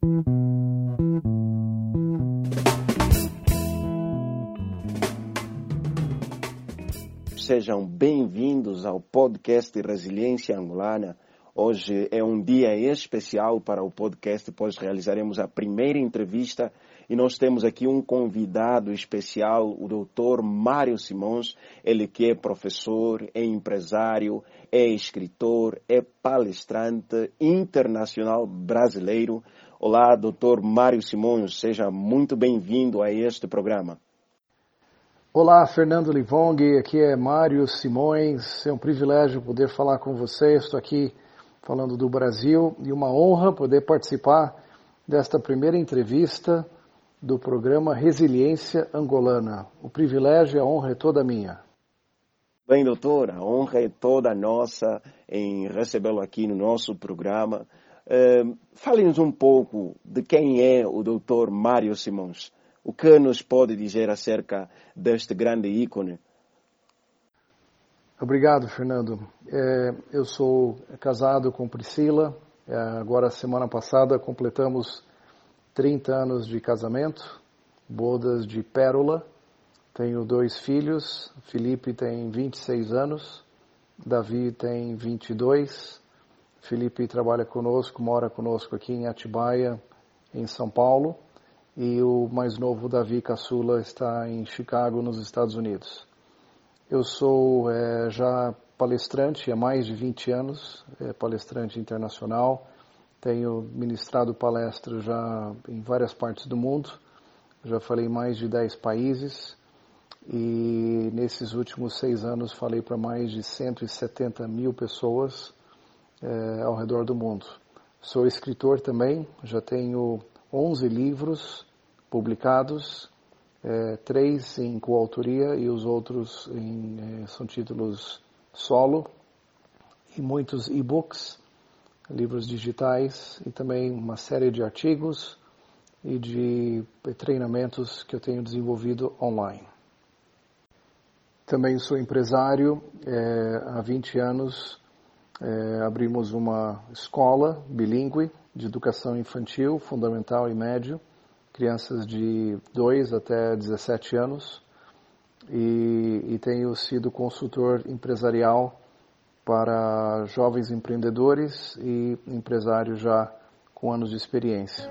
Sejam bem-vindos ao podcast Resiliência Angolana. Hoje é um dia especial para o podcast, pois realizaremos a primeira entrevista e nós temos aqui um convidado especial, o Dr. Mário Simões, ele que é professor, é empresário, é escritor, é palestrante internacional brasileiro. Olá, Dr. Mário Simões, seja muito bem-vindo a este programa. Olá, Fernando Livong, aqui é Mário Simões, é um privilégio poder falar com você, estou aqui falando do Brasil e uma honra poder participar desta primeira entrevista do programa Resiliência Angolana. O privilégio e a honra é toda minha. Bem, doutor, a honra é toda nossa em recebê-lo aqui no nosso programa. Fale-nos um pouco de quem é o Dr. Mário Simões. O que nos pode dizer acerca deste grande ícone? Obrigado, Fernando. Eu sou casado com Priscila. Agora, semana passada, completamos 30 anos de casamento, bodas de pérola. Tenho 2 filhos. Felipe tem 26 anos. Davi tem 22. Felipe trabalha conosco, mora conosco aqui em Atibaia, em São Paulo. E o mais novo, Davi Caçula, está em Chicago, nos Estados Unidos. Eu sou já palestrante há mais de 20 anos, palestrante internacional. Tenho ministrado palestras já em várias partes do mundo. Já falei em mais de 10 países. E nesses últimos 6 anos falei para mais de 170 mil pessoas ao redor do mundo. Sou escritor também, já tenho 11 livros publicados, 3 em coautoria e os outros são títulos solo, e muitos e-books, livros digitais e também uma série de artigos e de treinamentos que eu tenho desenvolvido online. Também sou empresário, há 20 anos abrimos uma escola bilíngue de educação infantil, fundamental e médio, crianças de 2 até 17 anos, e tenho sido consultor empresarial para jovens empreendedores e empresários já com anos de experiência.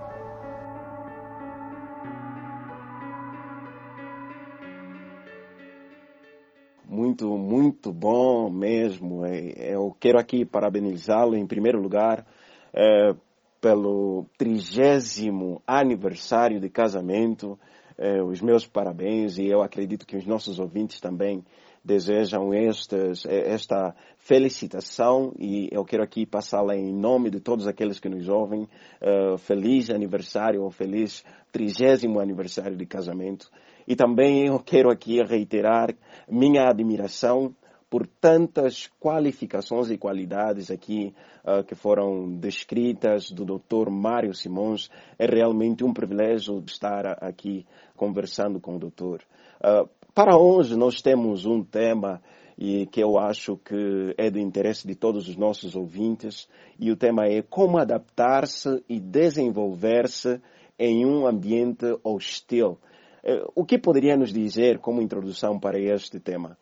Muito bom mesmo. Eu quero aqui parabenizá-lo em primeiro lugar pelo 30º aniversário de casamento. Os meus parabéns, e eu acredito que os nossos ouvintes também desejam esta felicitação, e eu quero aqui passá-la em nome de todos aqueles que nos ouvem. Feliz aniversário, ou feliz 30º aniversário de casamento. E também eu quero aqui reiterar minha admiração por tantas qualificações e qualidades aqui que foram descritas do Dr. Mário Simões. É realmente um privilégio estar aqui conversando com o doutor. Para hoje nós temos um tema e que eu acho que é do interesse de todos os nossos ouvintes, e o tema é como adaptar-se e desenvolver-se em um ambiente hostil. O que poderia nos dizer como introdução para este tema?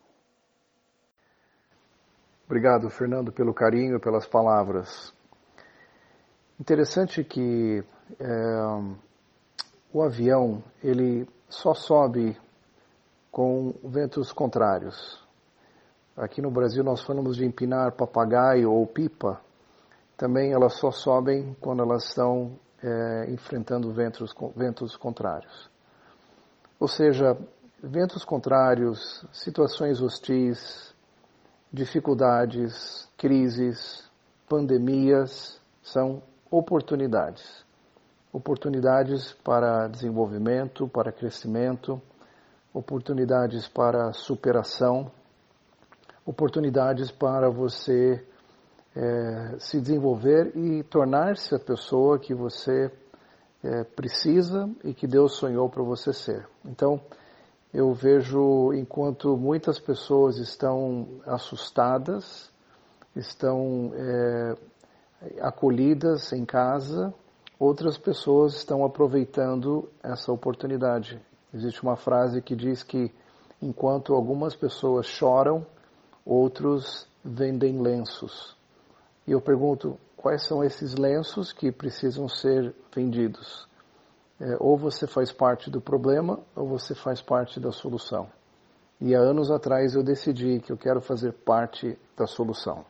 Obrigado, Fernando, pelo carinho e pelas palavras. Interessante que o avião ele só sobe com ventos contrários. Aqui no Brasil nós falamos de empinar papagaio ou pipa. Também elas só sobem quando elas estão enfrentando ventos contrários. Ou seja, ventos contrários, situações hostis, dificuldades, crises, pandemias, são oportunidades. Oportunidades para desenvolvimento, para crescimento, oportunidades para superação, oportunidades para você se desenvolver e tornar-se a pessoa que você precisa e que Deus sonhou para você ser. Então, eu vejo, enquanto muitas pessoas estão assustadas, estão acolhidas em casa, outras pessoas estão aproveitando essa oportunidade. Existe uma frase que diz que enquanto algumas pessoas choram, outros vendem lenços. E eu pergunto, quais são esses lenços que precisam ser vendidos? Ou você faz parte do problema, ou você faz parte da solução. E há anos atrás eu decidi que eu quero fazer parte da solução.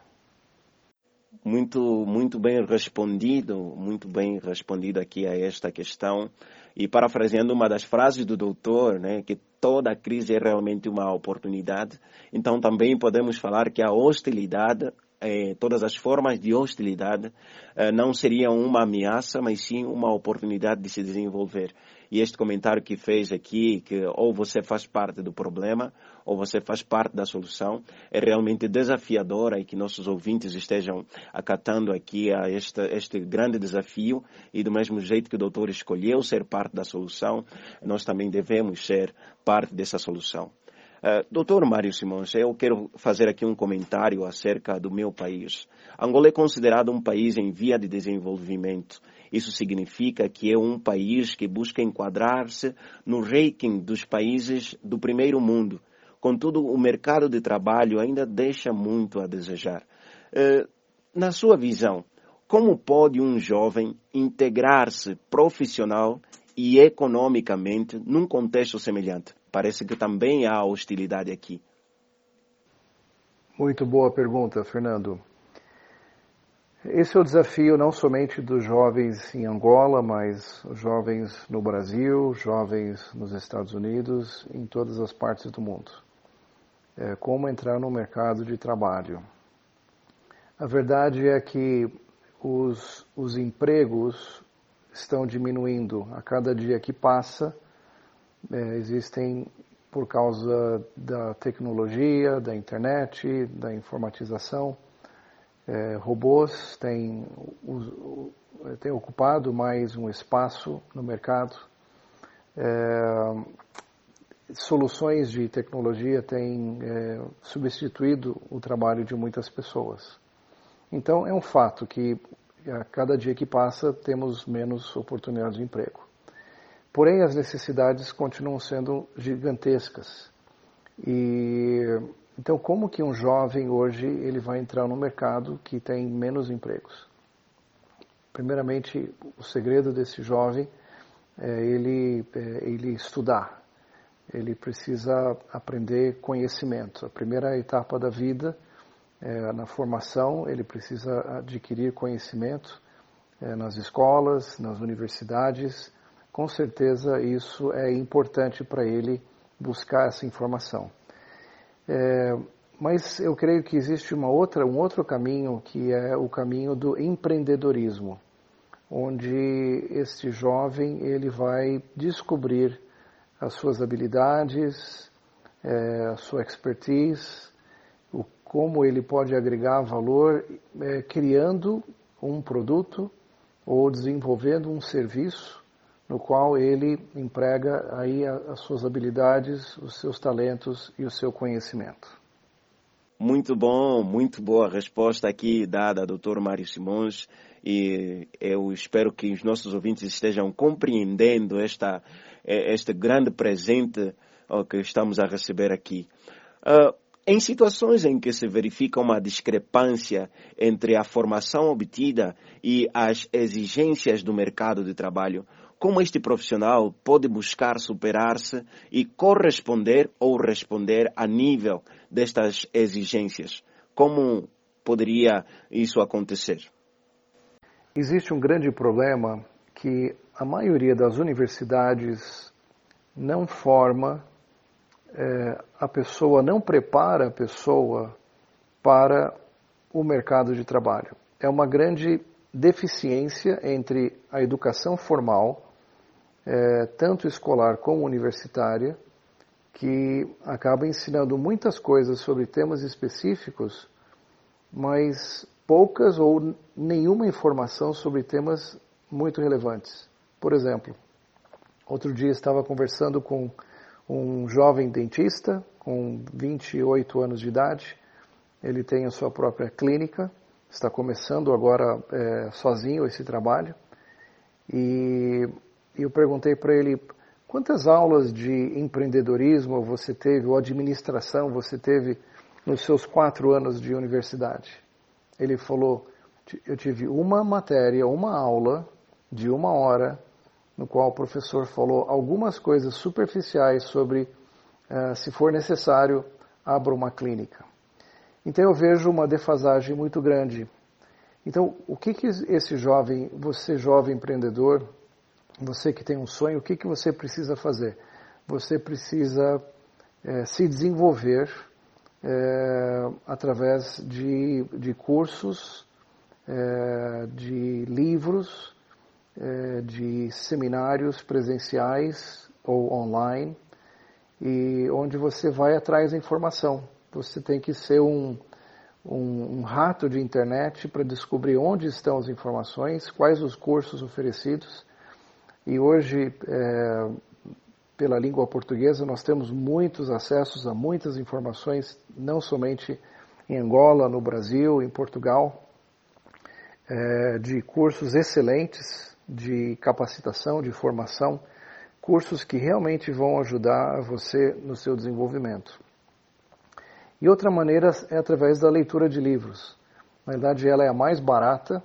Muito bem respondido aqui a esta questão. E parafraseando uma das frases do doutor, né, que toda crise é realmente uma oportunidade. Então também podemos falar que a hostilidade, todas as formas de hostilidade não seriam uma ameaça, mas sim uma oportunidade de se desenvolver. E este comentário que fez aqui, que ou você faz parte do problema, ou você faz parte da solução, é realmente desafiadora e que nossos ouvintes estejam acatando aqui a este grande desafio. E do mesmo jeito que o doutor escolheu ser parte da solução, nós também devemos ser parte dessa solução. Doutor Mário Simões, eu quero fazer aqui um comentário acerca do meu país. Angola é considerado um país em via de desenvolvimento. Isso significa que é um país que busca enquadrar-se no ranking dos países do primeiro mundo. Contudo, o mercado de trabalho ainda deixa muito a desejar. Na sua visão, como pode um jovem integrar-se profissional e economicamente num contexto semelhante? Parece que também há hostilidade aqui. Muito boa pergunta, Fernando. Esse é o desafio não somente dos jovens em Angola, mas os jovens no Brasil, jovens nos Estados Unidos, em todas as partes do mundo. Como entrar no mercado de trabalho. A verdade é que os empregos estão diminuindo a cada dia que passa. Existem, por causa da tecnologia, da internet, da informatização, robôs têm ocupado mais um espaço no mercado. Soluções de tecnologia têm substituído o trabalho de muitas pessoas. Então, é um fato que a cada dia que passa temos menos oportunidades de emprego. Porém, as necessidades continuam sendo gigantescas. Então, como que um jovem hoje ele vai entrar no mercado que tem menos empregos? Primeiramente, o segredo desse jovem é ele estudar. Ele precisa aprender conhecimento. A primeira etapa da vida, na formação, ele precisa adquirir conhecimento nas escolas, nas universidades. Com certeza isso é importante para ele buscar essa informação. Mas eu creio que existe um outro caminho, que é o caminho do empreendedorismo, onde este jovem ele vai descobrir as suas habilidades, a sua expertise, como ele pode agregar valor criando um produto ou desenvolvendo um serviço no qual ele emprega aí as suas habilidades, os seus talentos e o seu conhecimento. Muito bom, muito boa resposta aqui dada, Dr. Mário Simões, e eu espero que os nossos ouvintes estejam compreendendo este grande presente que estamos a receber aqui. Em situações em que se verifica uma discrepância entre a formação obtida e as exigências do mercado de trabalho, como este profissional pode buscar superar-se e corresponder ou responder a nível destas exigências? Como poderia isso acontecer? Existe um grande problema que a maioria das universidades não forma a pessoa, não prepara a pessoa para o mercado de trabalho. É uma grande deficiência entre a educação formal, tanto escolar como universitária, que acaba ensinando muitas coisas sobre temas específicos, mas poucas ou nenhuma informação sobre temas muito relevantes. Por exemplo, outro dia estava conversando com um jovem dentista com 28 anos de idade. Ele tem a sua própria clínica, está começando agora sozinho esse trabalho. E eu perguntei para ele, quantas aulas de empreendedorismo você teve, ou administração você teve nos seus 4 anos de universidade? Ele falou, eu tive uma matéria, uma aula de 1 hora, no qual o professor falou algumas coisas superficiais sobre, se for necessário, abra uma clínica. Então eu vejo uma defasagem muito grande. Então, o que esse jovem, você jovem empreendedor, você que tem um sonho, o que você precisa fazer? Você precisa se desenvolver através de cursos, de livros, de seminários presenciais ou online, e onde você vai atrás da informação. Você tem que ser um rato de internet para descobrir onde estão as informações, quais os cursos oferecidos. E hoje, pela língua portuguesa, nós temos muitos acessos a muitas informações, não somente em Angola, no Brasil, em Portugal, de cursos excelentes de capacitação, de formação, cursos que realmente vão ajudar você no seu desenvolvimento. E outra maneira é através da leitura de livros. Na verdade, ela é a mais barata.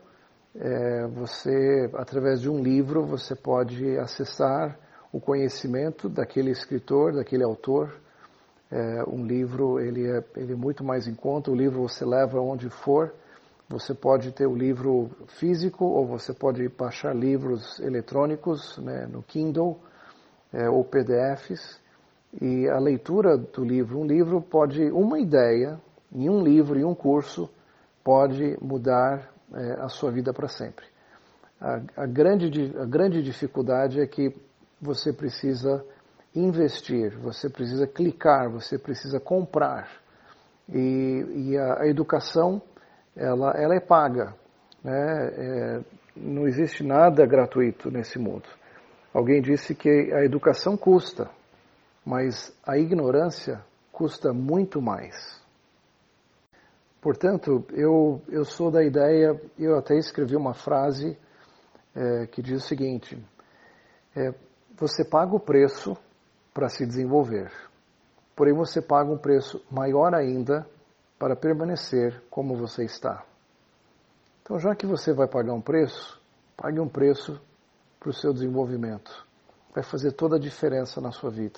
Através de um livro, você pode acessar o conhecimento daquele escritor, daquele autor. Um livro, ele é muito mais em conta. O livro você leva onde for. Você pode ter o livro físico ou você pode baixar livros eletrônicos, né, no Kindle ou PDFs. E a leitura do livro, uma ideia em um livro, em um curso, pode mudar a sua vida para sempre. A grande dificuldade é que você precisa investir, você precisa clicar, você precisa comprar. E a educação, ela é paga, né? Não existe nada gratuito nesse mundo. Alguém disse que a educação custa, mas a ignorância custa muito mais. Portanto, eu sou da ideia, eu até escrevi uma frase que diz o seguinte, você paga o preço para se desenvolver, porém você paga um preço maior ainda para permanecer como você está. Então, já que você vai pagar um preço, pague um preço para o seu desenvolvimento. Vai fazer toda a diferença na sua vida.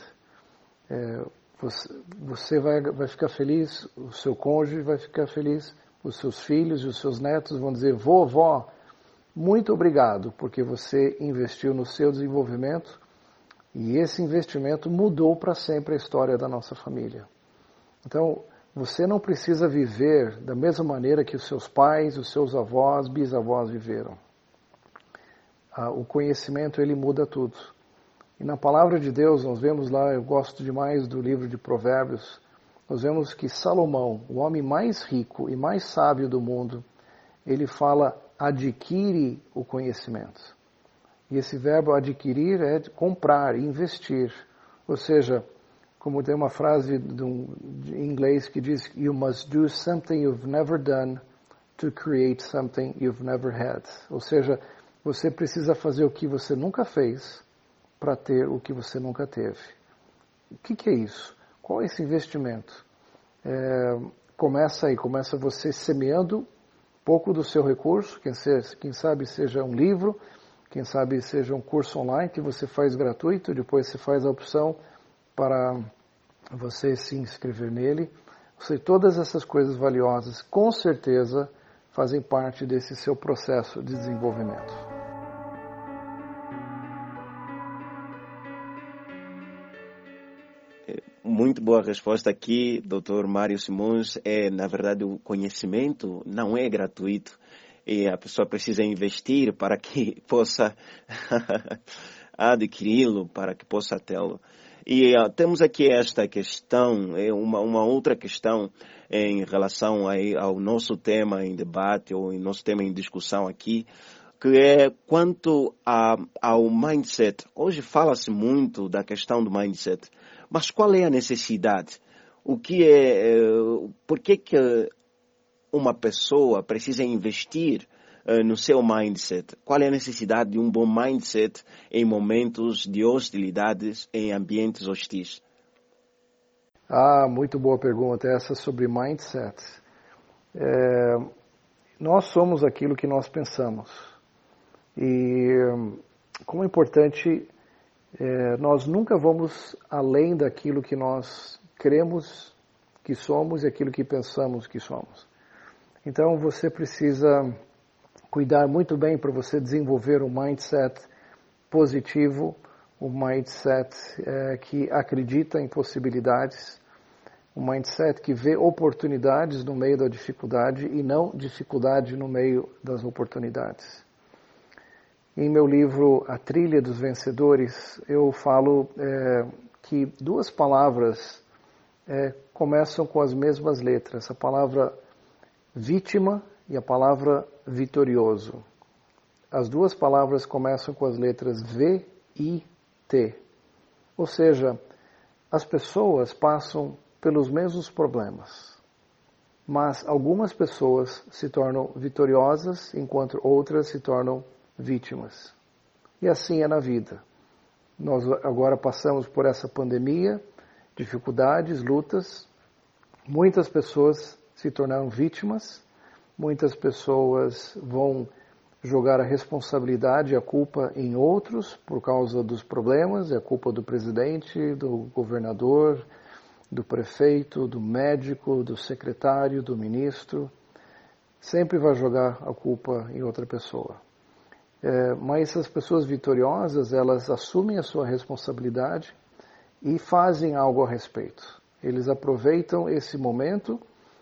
Você vai ficar feliz, o seu cônjuge vai ficar feliz, os seus filhos e os seus netos vão dizer, vovó, muito obrigado, porque você investiu no seu desenvolvimento e esse investimento mudou para sempre a história da nossa família. Então, você não precisa viver da mesma maneira que os seus pais, os seus avós, bisavós viveram. O conhecimento, ele muda tudo. E na palavra de Deus, nós vemos lá, eu gosto demais do livro de Provérbios, nós vemos que Salomão, o homem mais rico e mais sábio do mundo, ele fala, adquire o conhecimento. E esse verbo adquirir é comprar, investir. Ou seja, como tem uma frase em inglês que diz, you must do something you've never done to create something you've never had. Ou seja, você precisa fazer o que você nunca fez para ter o que você nunca teve. O que é isso? Qual é esse investimento? Começa você semeando pouco do seu recurso, quem sabe seja um livro, quem sabe seja um curso online que você faz gratuito, depois você faz a opção para você se inscrever nele. Ou seja, todas essas coisas valiosas, com certeza, fazem parte desse seu processo de desenvolvimento. Muito boa resposta aqui, Dr. Mário Simões. Na verdade, o conhecimento não é gratuito e a pessoa precisa investir para que possa adquiri-lo, para que possa tê-lo. E temos aqui esta questão, uma outra questão em relação ao nosso tema em debate ou em nosso tema em discussão aqui, que é quanto ao mindset. Hoje fala-se muito da questão do mindset, mas qual é a necessidade? Por que uma pessoa precisa investir no seu mindset? Qual é a necessidade de um bom mindset em momentos de hostilidades, em ambientes hostis? Muito boa pergunta essa sobre mindset. Nós somos aquilo que nós pensamos. E como é importante, nós nunca vamos além daquilo que nós cremos que somos e aquilo que pensamos que somos. Então você precisa cuidar muito bem para você desenvolver um mindset positivo, um mindset que acredita em possibilidades, um mindset que vê oportunidades no meio da dificuldade e não dificuldade no meio das oportunidades. Em meu livro A Trilha dos Vencedores, eu falo que duas palavras começam com as mesmas letras, a palavra vítima e a palavra vitorioso. As duas palavras começam com as letras V e T. Ou seja, as pessoas passam pelos mesmos problemas, mas algumas pessoas se tornam vitoriosas, enquanto outras se tornam vítimas. E assim é na vida. Nós agora passamos por essa pandemia, dificuldades, lutas. Muitas pessoas se tornaram vítimas, muitas pessoas vão jogar a responsabilidade e a culpa em outros por causa dos problemas, é a culpa do presidente, do governador, do prefeito, do médico, do secretário, do ministro. Sempre vai jogar a culpa em outra pessoa. Mas as pessoas vitoriosas, elas assumem a sua responsabilidade e fazem algo a respeito. Eles aproveitam esse momento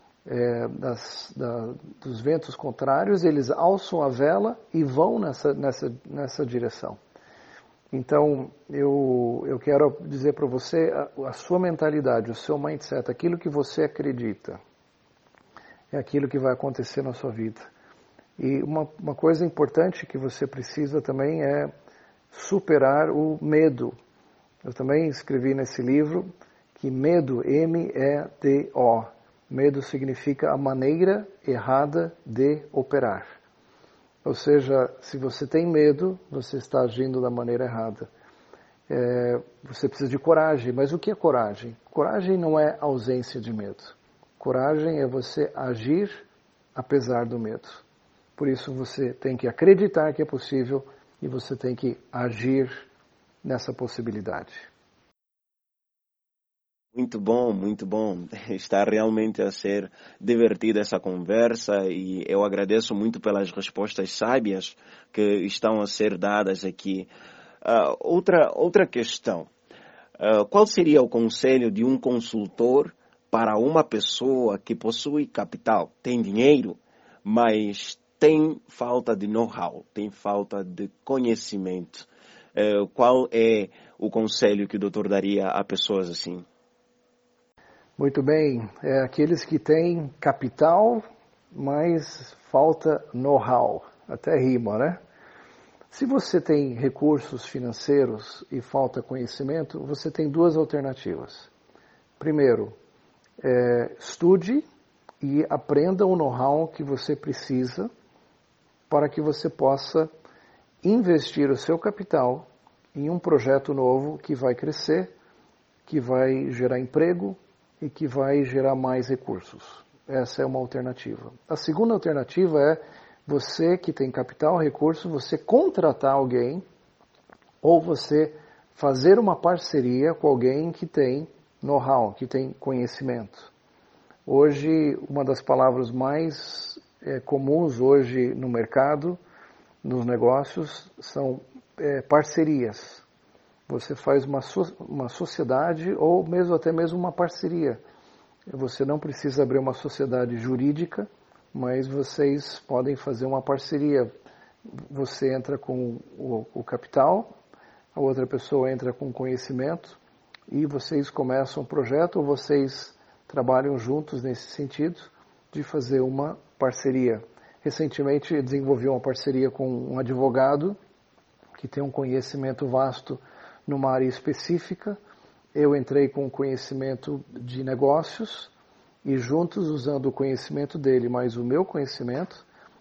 dos ventos contrários, eles alçam a vela e vão nessa direção. Então, eu quero dizer para você, a sua mentalidade, o seu mindset, aquilo que você acredita, é aquilo que vai acontecer na sua vida. E uma coisa importante que você precisa também é superar o medo. Eu também escrevi nesse livro que medo, M-E-D-O, medo significa a maneira errada de operar. Ou seja, se você tem medo, você está agindo da maneira errada. Você precisa de coragem, mas o que é coragem? Coragem não é ausência de medo. Coragem é você agir apesar do medo. Por isso você tem que acreditar que é possível e você tem que agir nessa possibilidade. Muito bom. Está realmente a ser divertida essa conversa e eu agradeço muito pelas respostas sábias que estão a ser dadas aqui. Outra questão. Qual seria o conselho de um consultor para uma pessoa que possui capital, tem dinheiro, mas tem falta de know-how, tem falta de conhecimento? Qual é o conselho que o doutor daria a pessoas assim? Muito bem, aqueles que têm capital, mas falta know-how, até rima, né? Se você tem recursos financeiros e falta conhecimento, você tem duas alternativas. Primeiro, estude e aprenda o know-how que você precisa para que você possa investir o seu capital em um projeto novo que vai crescer, que vai gerar emprego e que vai gerar mais recursos. Essa é uma alternativa. A segunda alternativa é você que tem capital, recurso, você contratar alguém ou você fazer uma parceria com alguém que tem know-how, que tem conhecimento. Hoje, uma das palavras mais comuns hoje no mercado, nos negócios, são parcerias. Você faz uma sociedade ou até mesmo uma parceria. Você não precisa abrir uma sociedade jurídica, mas vocês podem fazer uma parceria. Você entra com o capital, a outra pessoa entra com conhecimento e vocês começam um projeto ou vocês trabalham juntos nesse sentido de fazer uma parceria. Recentemente desenvolvi uma parceria com um advogado que tem um conhecimento vasto numa área específica. Eu entrei com conhecimento de negócios e juntos, usando o conhecimento dele mais o meu conhecimento,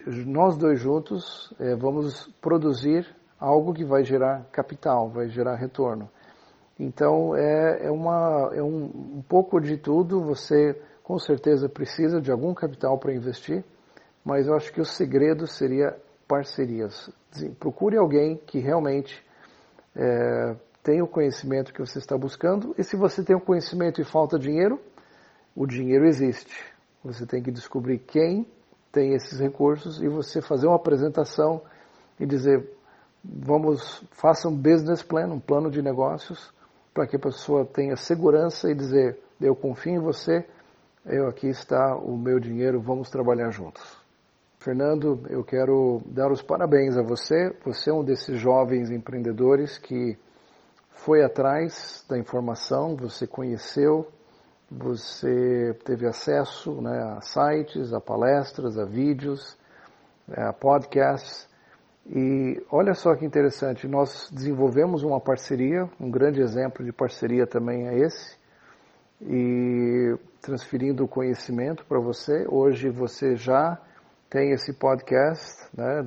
nós dois juntos vamos produzir algo que vai gerar capital, vai gerar retorno. Então, um pouco de tudo. Você, com certeza, precisa de algum capital para investir, mas eu acho que o segredo seria parcerias. Procure alguém que realmente tem o conhecimento que você está buscando, e se você tem o conhecimento e falta dinheiro, o dinheiro existe. Você tem que descobrir quem tem esses recursos e você fazer uma apresentação e dizer, faça um business plan, um plano de negócios, para que a pessoa tenha segurança e dizer, eu confio em você, aqui está o meu dinheiro, vamos trabalhar juntos. Fernando, eu quero dar os parabéns a você. Você é um desses jovens empreendedores que foi atrás da informação, você conheceu, você teve acesso, né, a sites, a palestras, a vídeos, a podcasts. E olha só que interessante, nós desenvolvemos uma parceria, um grande exemplo de parceria também é esse, e transferindo o conhecimento para você. Hoje você já tem esse podcast, né,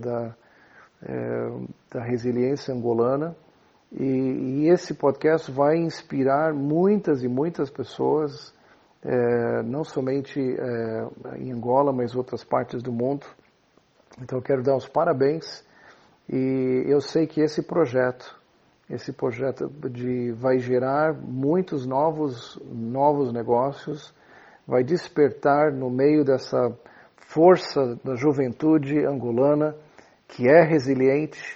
da resiliência angolana, e esse podcast vai inspirar muitas e muitas pessoas, não somente em Angola, mas outras partes do mundo. Então eu quero dar os parabéns. E eu sei que esse projeto vai gerar muitos novos negócios, vai despertar no meio dessa força da juventude angolana, que é resiliente,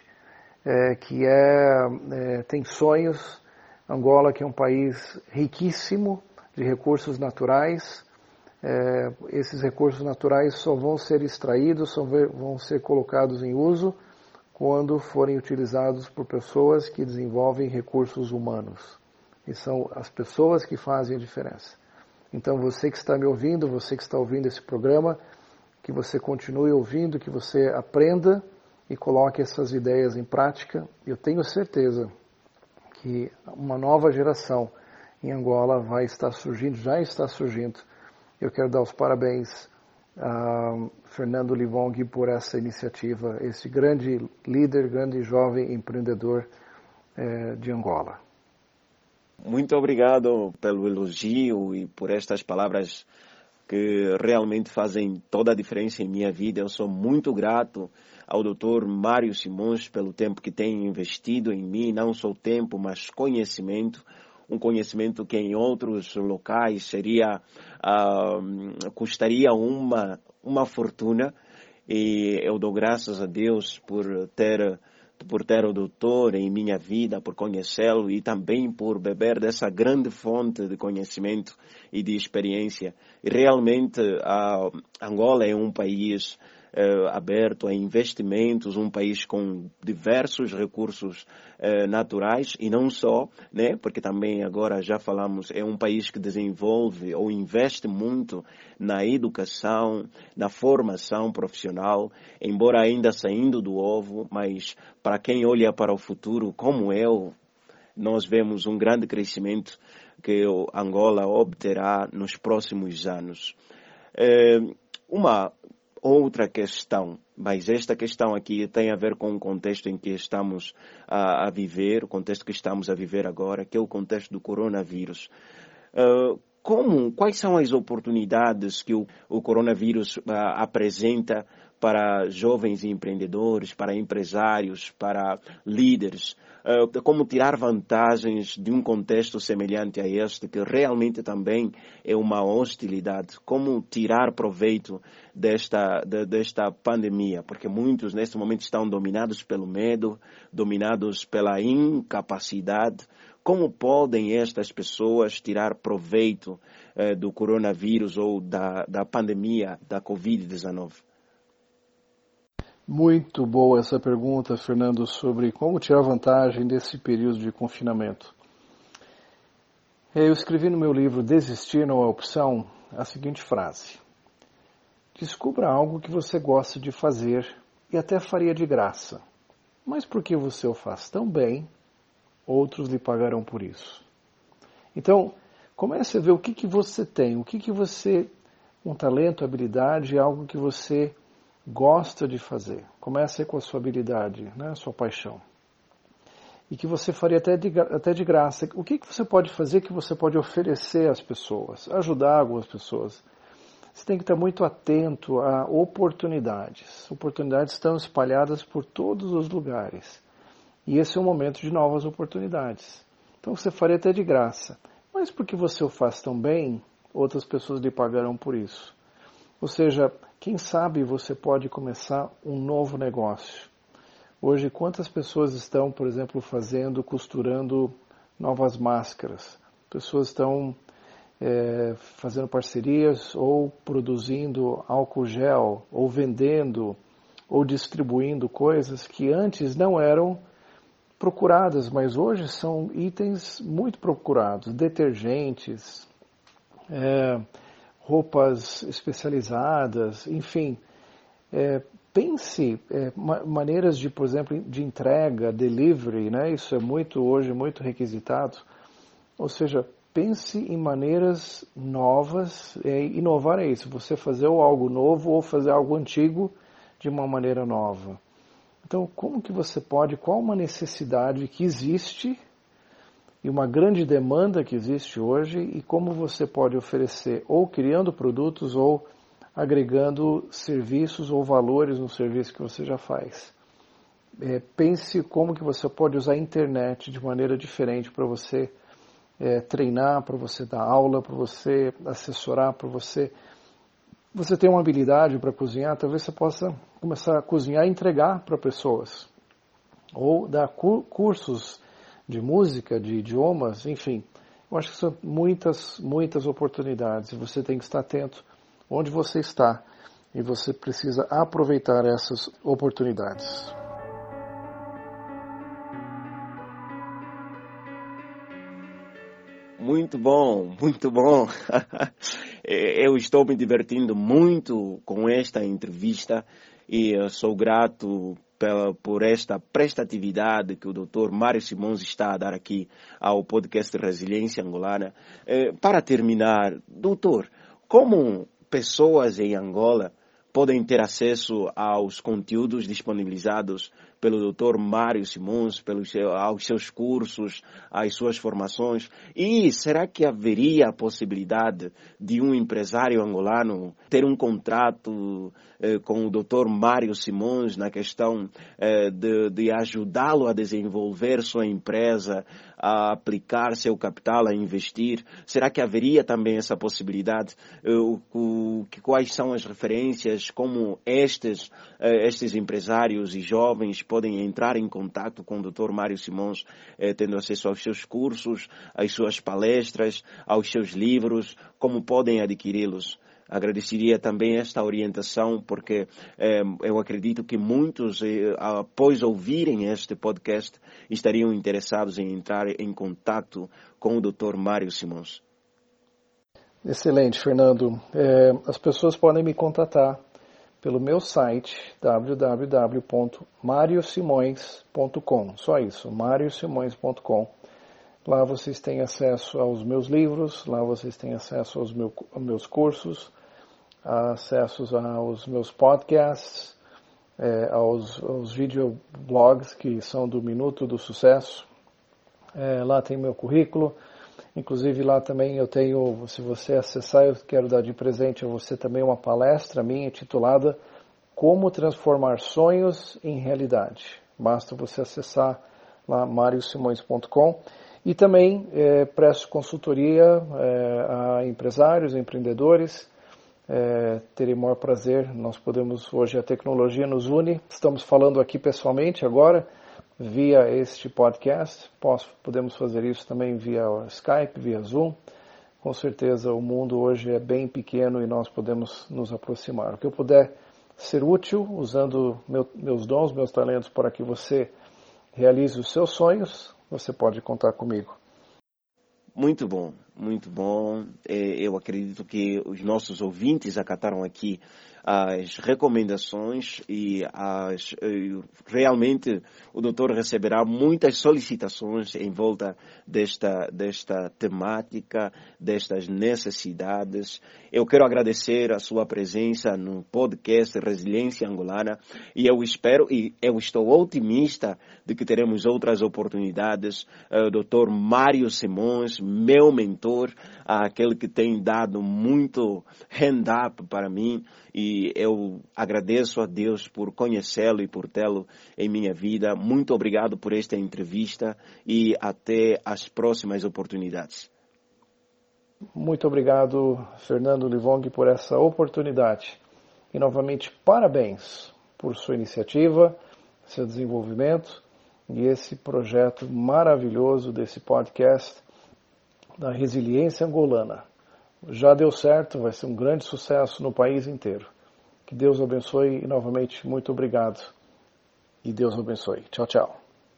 tem sonhos. Angola, que é um país riquíssimo de recursos naturais, esses recursos naturais só vão ser extraídos, só vão ser colocados em uso quando forem utilizados por pessoas que desenvolvem recursos humanos. E são as pessoas que fazem a diferença. Então você que está me ouvindo, você que está ouvindo esse programa, que você continue ouvindo, que você aprenda e coloque essas ideias em prática. Eu tenho certeza que uma nova geração em Angola vai estar surgindo, já está surgindo. Eu quero dar os parabéns a Fernando Livong por essa iniciativa, esse grande líder, grande jovem empreendedor de Angola. Muito obrigado pelo elogio e por estas palavras que realmente fazem toda a diferença em minha vida. Eu sou muito grato ao Dr. Mário Simões pelo tempo que tem investido em mim, não só tempo, mas conhecimento. Um conhecimento que em outros locais custaria uma fortuna, e eu dou graças a Deus por ter o doutor em minha vida, por conhecê-lo e também por beber dessa grande fonte de conhecimento e de experiência. E realmente Angola é um país aberto a investimentos, um país com diversos recursos naturais, e não só, né? Porque também agora já falamos, é um país que desenvolve ou investe muito na educação, na formação profissional, embora ainda saindo do ovo, mas para quem olha para o futuro, como nós vemos um grande crescimento que Angola obterá nos próximos anos. Uma outra questão, mas esta questão aqui tem a ver com o contexto em que estamos a viver, o contexto que estamos a viver agora, que é o contexto do coronavírus. Quais são as oportunidades que o coronavírus apresenta para jovens empreendedores, para empresários, para líderes? Como tirar vantagens de um contexto semelhante a este, que realmente também é uma hostilidade? Como tirar proveito desta pandemia? Porque muitos neste momento estão dominados pelo medo, dominados pela incapacidade. Como podem estas pessoas tirar proveito do coronavírus ou da pandemia da Covid-19? Muito boa essa pergunta, Fernando, sobre como tirar vantagem desse período de confinamento. Eu escrevi no meu livro Desistir Não é Opção a seguinte frase: descubra algo que você gosta de fazer e até faria de graça, mas porque você o faz tão bem, outros lhe pagarão por isso. Então, comece a ver o que você tem, um talento, habilidade, algo que você gosta de fazer, comece com a sua habilidade, né, a sua paixão, e que você faria até de graça. O que você pode fazer, que você pode oferecer às pessoas, ajudar algumas pessoas? Você tem que estar muito atento a oportunidades. Oportunidades estão espalhadas por todos os lugares. E esse é um momento de novas oportunidades. Então você faria até de graça. Mas porque você o faz tão bem, outras pessoas lhe pagarão por isso. Ou seja, quem sabe você pode começar um novo negócio. Hoje, quantas pessoas estão, por exemplo, costurando novas máscaras? Pessoas estão fazendo parcerias ou produzindo álcool gel, ou vendendo, ou distribuindo coisas que antes não eram procuradas, mas hoje são itens muito procurados, detergentes, roupas especializadas, enfim. Pense maneiras de, por exemplo, de entrega, delivery, né? Isso é hoje muito requisitado. Ou seja, pense em maneiras novas, inovar é isso, você fazer algo novo ou fazer algo antigo de uma maneira nova. Então, como que você pode, qual uma necessidade que existe e uma grande demanda que existe hoje e como você pode oferecer, ou criando produtos ou agregando serviços ou valores no serviço que você já faz. Pense como que você pode usar a internet de maneira diferente para você treinar, para você dar aula, para você assessorar, para você tem uma habilidade para cozinhar, talvez você possa começar a cozinhar e entregar para pessoas. Ou dar cursos de música, de idiomas, enfim. Eu acho que são muitas oportunidades e você tem que estar atento onde você está e você precisa aproveitar essas oportunidades. Muito bom, muito bom. Eu estou me divertindo muito com esta entrevista e eu sou grato por esta prestatividade que o Dr. Mário Simões está a dar aqui ao podcast Resiliência Angolana. Para terminar, doutor, como pessoas em Angola podem ter acesso aos conteúdos disponibilizados pelo Dr. Mário Simões, aos seus cursos, às suas formações? E será que haveria a possibilidade de um empresário angolano ter um contrato com o Dr. Mário Simões na questão de ajudá-lo a desenvolver sua empresa, a aplicar seu capital, a investir? Será que haveria também essa possibilidade? Quais são as referências, como estes empresários e jovens podem entrar em contato com o Dr. Mário Simões, tendo acesso aos seus cursos, às suas palestras, aos seus livros, como podem adquiri-los? Agradeceria também esta orientação, porque eu acredito que muitos, após ouvirem este podcast, estariam interessados em entrar em contato com o Dr. Mário Simões. Excelente, Fernando. As pessoas podem me contatar pelo meu site www.mariosimões.com. Só isso, mariosimões.com. Lá vocês têm acesso aos meus livros, lá vocês têm acesso aos meus cursos, acessos aos meus podcasts, aos videoblogs que são do Minuto do Sucesso. Lá tem meu currículo. Inclusive lá também eu tenho, se você acessar, eu quero dar de presente a você também uma palestra minha intitulada Como Transformar Sonhos em Realidade. Basta você acessar lá mariosimões.com. E também presto consultoria a empresários, a empreendedores. Terei o maior prazer, nós podemos, hoje a tecnologia nos une, estamos falando aqui pessoalmente agora, via este podcast, podemos fazer isso também via Skype, via Zoom. Com certeza o mundo hoje é bem pequeno e nós podemos nos aproximar. O que eu puder ser útil, usando meus dons, meus talentos para que você realize os seus sonhos, você pode contar comigo. Muito bom. muito bom. Eu acredito que os nossos ouvintes acataram aqui as recomendações e realmente o doutor receberá muitas solicitações em volta desta temática, destas necessidades. Eu quero agradecer a sua presença no podcast Resiliência Angolana e eu espero e eu estou otimista de que teremos outras oportunidades. O doutor Mário Simões, meu mentor, aquele que tem dado muito hand-up para mim, e eu agradeço a Deus por conhecê-lo e por tê-lo em minha vida. Muito obrigado por esta entrevista e até as próximas oportunidades. Muito obrigado, Fernando Livong, por essa oportunidade. E novamente, parabéns por sua iniciativa, seu desenvolvimento e esse projeto maravilhoso desse podcast da Resiliência Angolana. Já deu certo, vai ser um grande sucesso no país inteiro. Que Deus abençoe e novamente muito obrigado. E Deus abençoe. Tchau, tchau.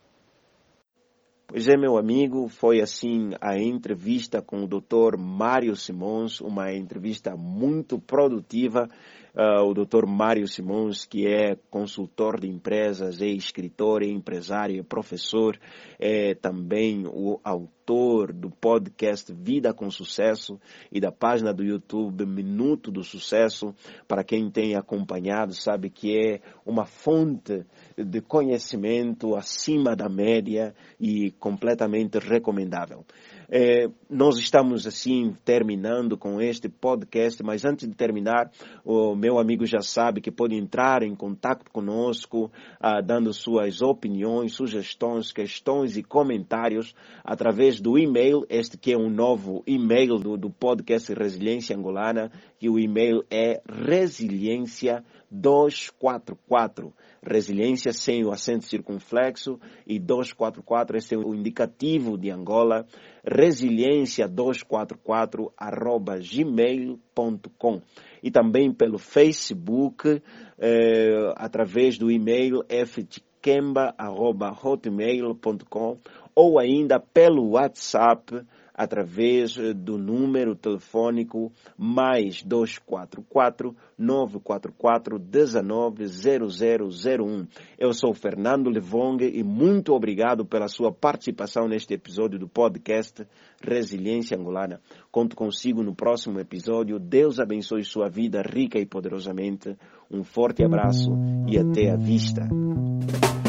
Pois é, meu amigo, foi assim a entrevista com o Dr. Mário Simões, uma entrevista muito produtiva. O Dr. Mário Simões, que é consultor de empresas, é escritor, é empresário, é professor, é também o autor do podcast Vida com Sucesso e da página do YouTube Minuto do Sucesso. Para quem tem acompanhado, sabe que é uma fonte de conhecimento acima da média e completamente recomendável. Nós estamos assim terminando com este podcast, mas antes de terminar, o meu amigo já sabe que pode entrar em contato conosco, dando suas opiniões, sugestões, questões e comentários através do e-mail, este que é um novo e-mail do podcast Resiliência Angolana, e o e-mail é resiliência244. Resiliência sem o acento circunflexo e 244, esse é o indicativo de Angola, resiliência244@gmail.com, e também pelo Facebook, através do e-mail ftkemba@hotmail.com, ou ainda pelo WhatsApp, através do número telefônico mais 244-944-190001. Eu sou Fernando Livong e muito obrigado pela sua participação neste episódio do podcast Resiliência Angolana. Conto consigo no próximo episódio. Deus abençoe sua vida rica e poderosamente. Um forte abraço e até a vista.